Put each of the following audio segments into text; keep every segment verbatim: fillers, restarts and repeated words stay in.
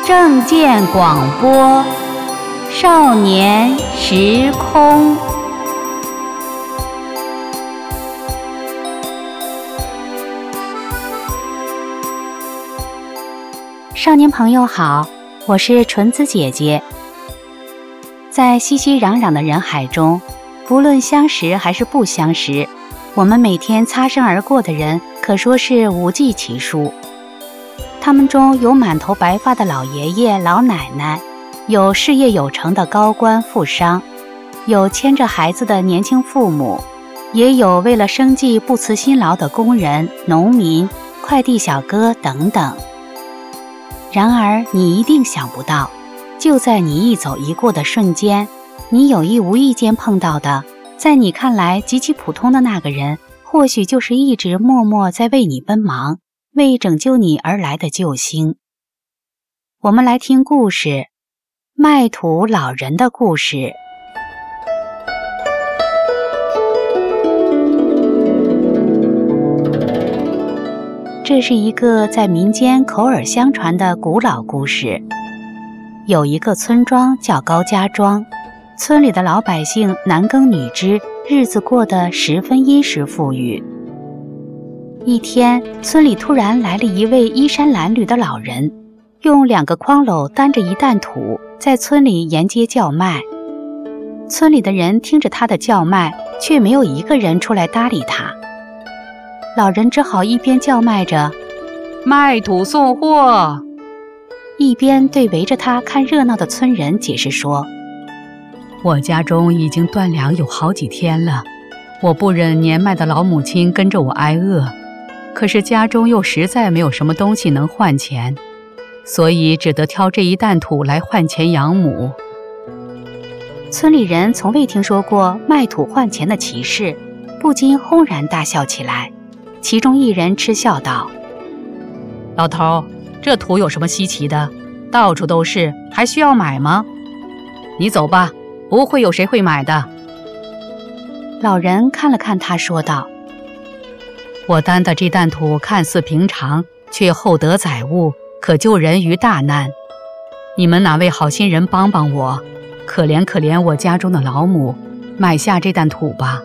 正见广播少年时空。少年朋友好，我是纯子姐姐。在熙熙攘攘的人海中，不论相识还是不相识，我们每天擦身而过的人可说是无计其数。他们中有满头白发的老爷爷老奶奶，有事业有成的高官富商，有牵着孩子的年轻父母，也有为了生计不辞辛劳的工人、农民、快递小哥等等。然而你一定想不到，就在你一走一过的瞬间，你有意无意间碰到的，在你看来极其普通的那个人，或许就是一直默默在为你奔忙，为拯救你而来的救星。我们来听故事，卖土老人的故事。这是一个在民间口耳相传的古老故事。有一个村庄叫高家庄，村里的老百姓男耕女织，日子过得十分殷实富裕。一天，村里突然来了一位衣衫褴褛的老人，用两个筐篓担着一担土，在村里沿街叫卖。村里的人听着他的叫卖，却没有一个人出来搭理他。老人只好一边叫卖着卖土送货，一边对围着他看热闹的村人解释说， 我家中已经断粮有好几天了，我不忍年迈的老母亲跟着我挨饿，可是家中又实在没有什么东西能换钱，所以只得挑这一担土来换钱养母。 村里人从未听说过卖土换钱的奇事，不禁轰然大笑起来。其中一人嗤笑道， 老头，这土有什么稀奇的？到处都是，还需要买吗？你走吧，不会有谁会买的。 老人看了看他，说道， 我担的这担土看似平常，却厚德载物，可救人于大难。你们哪位好心人帮帮我，可怜可怜我家中的老母，买下这担土吧。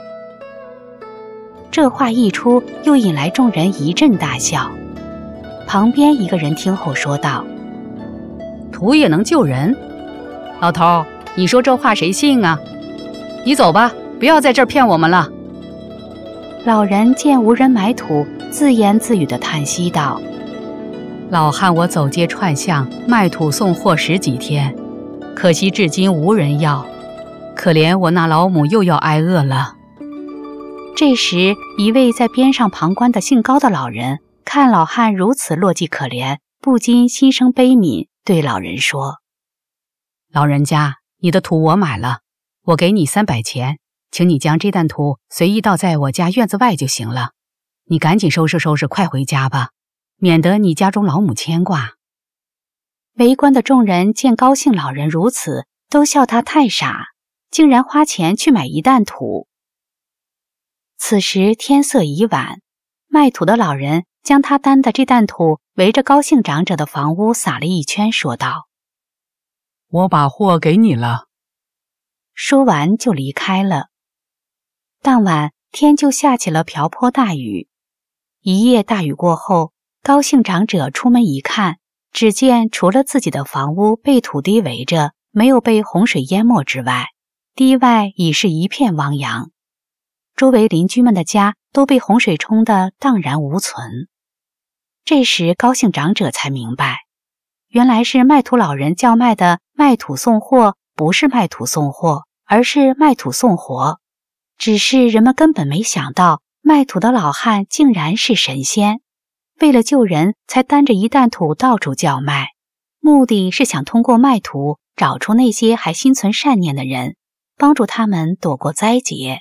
这话一出，又引来众人一阵大笑。旁边一个人听后说道， 土也能救人？老头，你说这话谁信啊？你走吧，不要在这儿骗我们了。 老人见无人买土，自言自语地叹息道， 老汉我走街串巷卖土送货十几天，可惜至今无人要，可怜我那老母又要挨饿了。 这时，一位在边上旁观的姓高的老人看老汉如此落寂可怜，不禁心生悲悯，对老人说， 老人家，你的土我买了，我给你三百钱，请你将这担土随意倒在我家院子外就行了。你赶紧收拾收拾，快回家吧，免得你家中老母牵挂。 围观的众人见高兴老人如此，都笑他太傻，竟然花钱去买一担土。此时天色已晚，卖土的老人将他担的这担土围着高姓长者的房屋撒了一圈，说道， 我把货给你了。 说完就离开了。当晚天就下起了瓢泼大雨。一夜大雨过后，高姓长者出门一看，只见除了自己的房屋被土堤围着，没有被洪水淹没之外，堤外已是一片汪洋。周围邻居们的家都被洪水冲得荡然无存。这时高姓长者才明白，原来是卖土老人叫卖的卖土送货，不是卖土送货，而是卖土送活。只是人们根本没想到，卖土的老汉竟然是神仙，为了救人才担着一担土到处叫卖，目的是想通过卖土找出那些还心存善念的人，帮助他们躲过灾劫。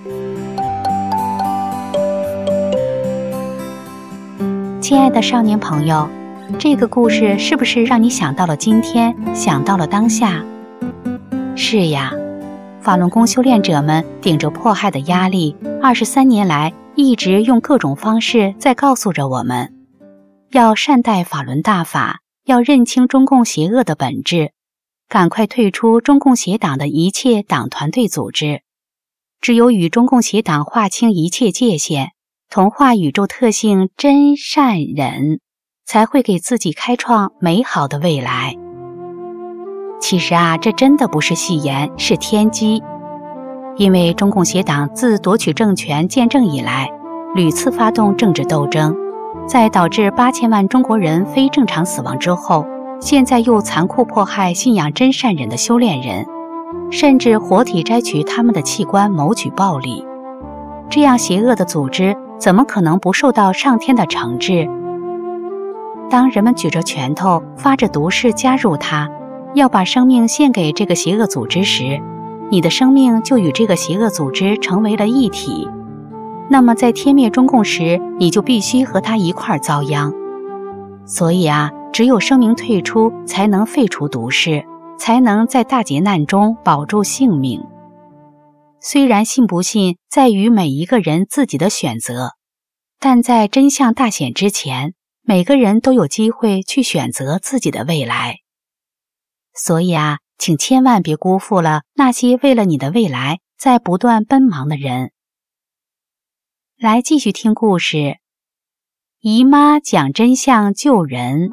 亲爱的少年朋友，这个故事是不是让你想到了今天，想到了当下？是呀，法轮功修炼者们顶着迫害的压力，二十三年来一直用各种方式在告诉着我们，要善待法轮大法， 要认清中共邪恶的本质，赶快退出中共邪党的一切党团队组织。只有与中共邪党划清一切界限，同化宇宙特性真善忍，才会给自己开创美好的未来。其实啊，这真的不是戏言，是天机。因为中共邪党自夺取政权建政以来，屡次发动政治斗争，在导致八千万中国人非正常死亡之后，现在又残酷迫害信仰真善忍的修炼人，甚至活体摘取他们的器官谋取暴利。这样邪恶的组织怎么可能不受到上天的惩治？当人们举着拳头发着毒誓加入它，要把生命献给这个邪恶组织时，你的生命就与这个邪恶组织成为了一体。那么在天灭中共时，你就必须和他一块遭殃。所以啊，只有声明退出，才能废除毒誓，才能在大劫难中保住性命。虽然信不信在于每一个人自己的选择，但在真相大显之前，每个人都有机会去选择自己的未来。所以啊，请千万别辜负了那些为了你的未来在不断奔忙的人。来继续听故事，姨妈讲真相救人。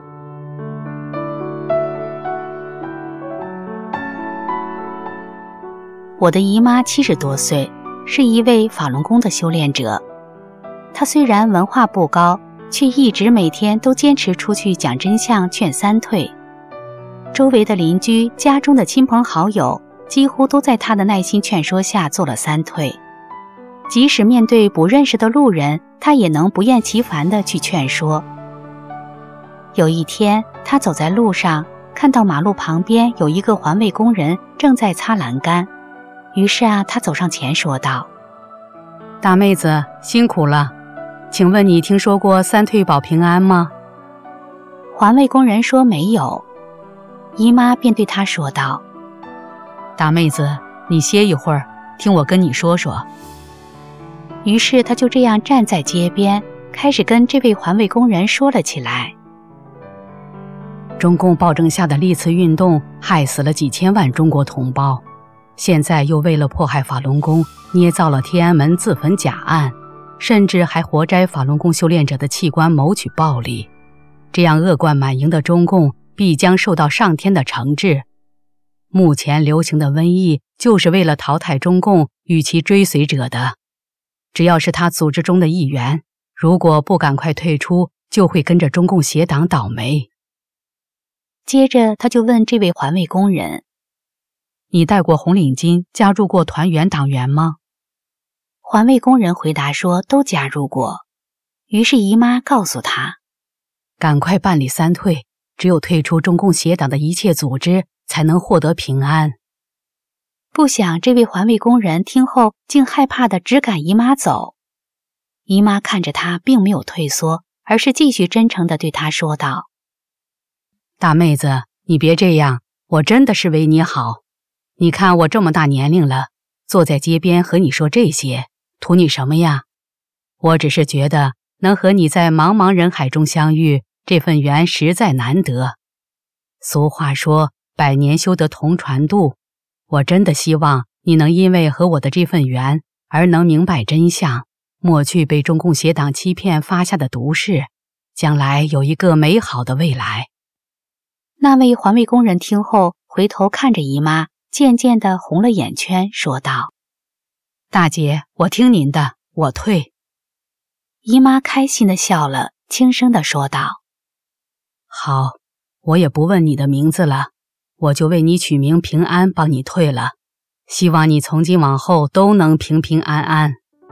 我的姨妈七十多岁，是一位法轮功的修炼者。她虽然文化不高，却一直每天都坚持出去讲真相劝三退。周围的邻居、家中的亲朋好友几乎都在她的耐心劝说下做了三退。即使面对不认识的路人，她也能不厌其烦地去劝说。有一天，她走在路上，看到马路旁边有一个环卫工人正在擦栏杆，于是啊，她走上前说道： 大妹子，辛苦了，请问你听说过三退保平安吗？ 环卫工人说没有。姨妈便对她说道： 大妹子，你歇一会儿，听我跟你说说。 于是他就这样站在街边，开始跟这位环卫工人说了起来。 中共暴政下的历次运动害死了几千万中国同胞，现在又为了迫害法轮功捏造了天安门自焚假案，甚至还活摘法轮功修炼者的器官谋取暴利。这样恶贯满盈的中共必将受到上天的惩治。目前流行的瘟疫就是为了淘汰中共与其追随者的。只要是他组织中的一员，如果不赶快退出，就会跟着中共邪党倒霉。 接着他就问这位环卫工人： 你戴过红领巾，加入过团员党员吗？ 环卫工人回答说都加入过。于是姨妈告诉他： 赶快办理三退，只有退出中共邪党的一切组织，才能获得平安。 不想这位环卫工人听后竟害怕地直赶姨妈走。姨妈看着他并没有退缩，而是继续真诚地对他说道： 大妹子，你别这样，我真的是为你好。你看我这么大年龄了，坐在街边和你说这些，图你什么呀？我只是觉得能和你在茫茫人海中相遇，这份缘实在难得。俗话说百年修得同船渡，我真的希望你能因为和我的这份缘而能明白真相，抹去被中共邪党欺骗发下的毒誓，将来有一个美好的未来。 那位环卫工人听后回头看着姨妈，渐渐地红了眼圈，说道： 大姐，我听您的，我退。 姨妈开心地笑了，轻声地说道： 好，我也不问你的名字了，我就为你取名平安，帮你退了。希望你从今往后都能平平安安。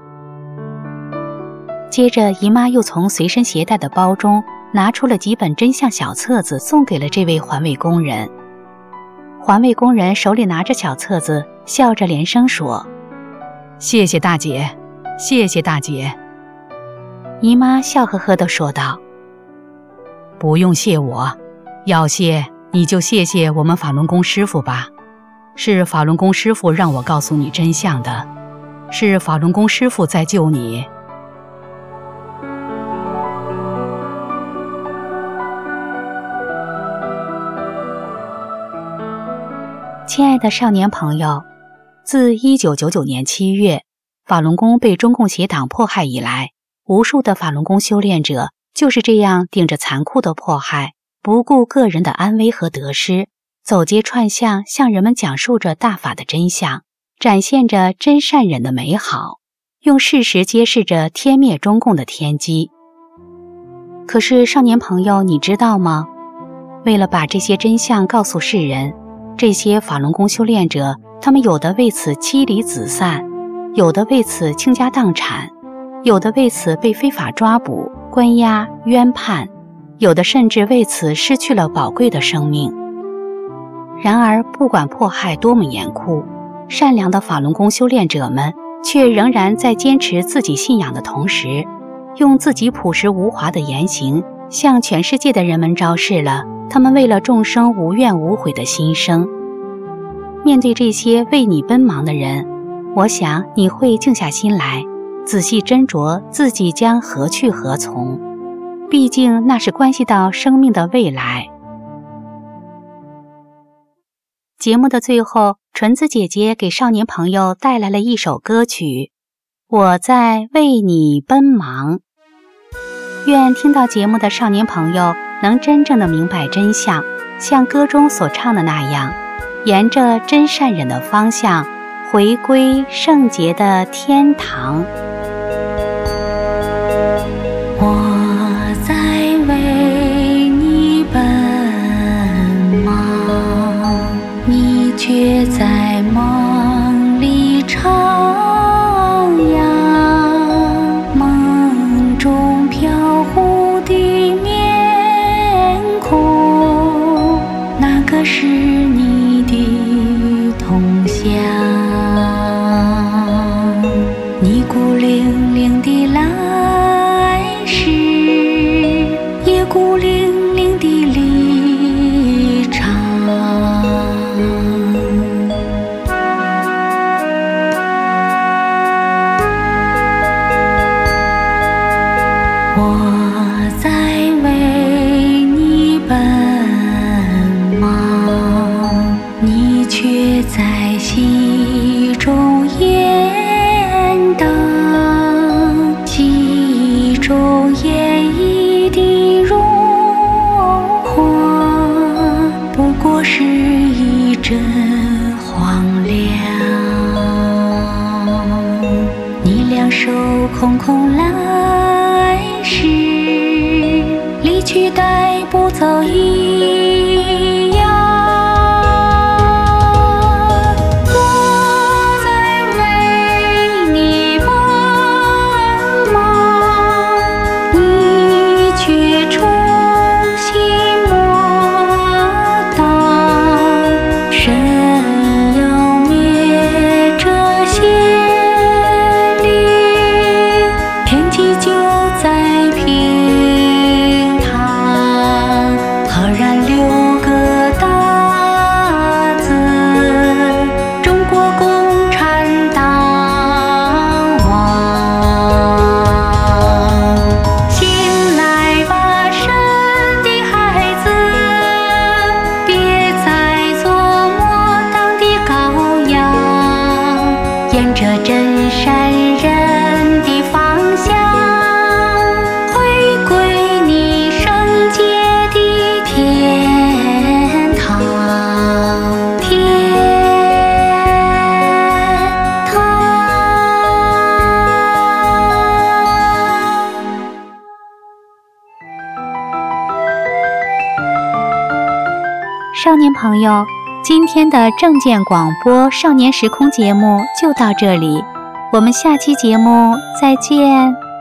接着姨妈又从随身携带的包中拿出了几本真相小册子，送给了这位环卫工人。环卫工人手里拿着小册子，笑着连声说： 谢谢大姐，谢谢大姐。 姨妈笑呵呵地说道： 不用谢我，要谢你就谢谢我们法轮功师傅吧。是法轮功师傅让我告诉你真相的，是法轮功师傅在救你。 亲爱的少年朋友，自一九九九年七月，法轮功被中共邪党迫害以来，无数的法轮功修炼者就是这样顶着残酷的迫害，不顾个人的安危和得失，走街串巷向人们讲述着大法的真相，展现着真善忍的美好，用事实揭示着天灭中共的天机。可是少年朋友，你知道吗？为了把这些真相告诉世人，这些法轮功修炼者，他们有的为此妻离子散，有的为此倾家荡产，有的为此被非法抓捕、关押、冤判，有的甚至为此失去了宝贵的生命。然而，不管迫害多么严酷，善良的法轮功修炼者们却仍然在坚持自己信仰的同时，用自己朴实无华的言行，向全世界的人们昭示了他们为了众生无怨无悔的心声。面对这些为你奔忙的人，我想你会静下心来，仔细斟酌自己将何去何从，毕竟那是关系到生命的未来。节目的最后，纯子姐姐给少年朋友带来了一首歌曲《我在为你奔忙》。愿听到节目的少年朋友能真正的明白真相，像歌中所唱的那样，沿着真善忍的方向，回归圣洁的天堂。 我在为你奔忙，你却在梦里徜徉，梦中飘忽的面孔，那个是你的同乡。你孤零零地来时，也孤零零地离场。我在为你奔忙，你却在心中演荡，记忆中演绎的荣华，不过是一阵荒凉。你两手空空来时，离去带不走一样。我在为你奔忙，你却重新莫当。神要灭这邪灵，天机就在平堂，赫然留个大字：中国共产党亡。醒来吧，神的孩子，别再做魔党的羔羊，沿着真善忍的方向，回归你圣洁的天堂，天堂。 少年朋友，今天的正见广播少年时空节目就到这里，我们下期节目再见。